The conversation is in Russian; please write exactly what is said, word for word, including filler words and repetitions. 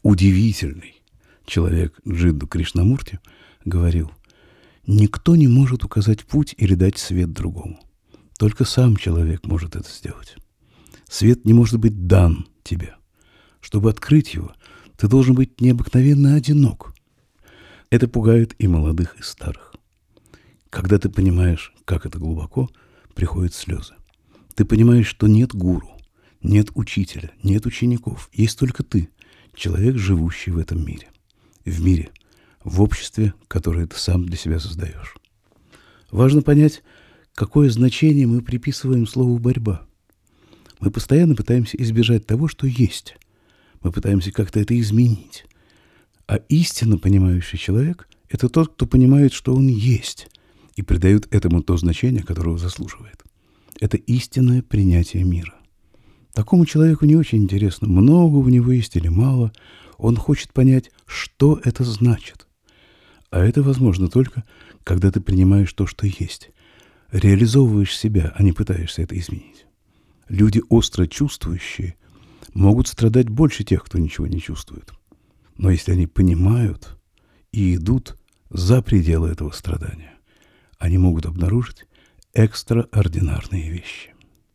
удивительный человек Джидду Кришнамурти говорил: никто не может указать путь или дать свет другому. Только сам человек может это сделать. Свет не может быть дан тебе. Чтобы открыть его, ты должен быть необыкновенно одинок. Это пугает и молодых, и старых. Когда ты понимаешь, как это глубоко, приходят слезы. Ты понимаешь, что нет гуру, нет учителя, нет учеников. Есть только ты, человек, живущий в этом мире. В мире, в обществе, которое ты сам для себя создаешь. Важно понять, какое значение мы приписываем слову «борьба». Мы постоянно пытаемся избежать того, что есть. Мы пытаемся как-то это изменить. А истинно понимающий человек – это тот, кто понимает, что он есть, и придает этому то значение, которого заслуживает. Это истинное принятие мира. Такому человеку не очень интересно, много у него есть или мало. Он хочет понять, что это значит. А это возможно только, когда ты принимаешь то, что есть. Реализовываешь себя, а не пытаешься это изменить. Люди, остро чувствующие, могут страдать больше тех, кто ничего не чувствует. Но если они понимают и идут за пределы этого страдания, они могут обнаружить экстраординарные вещи.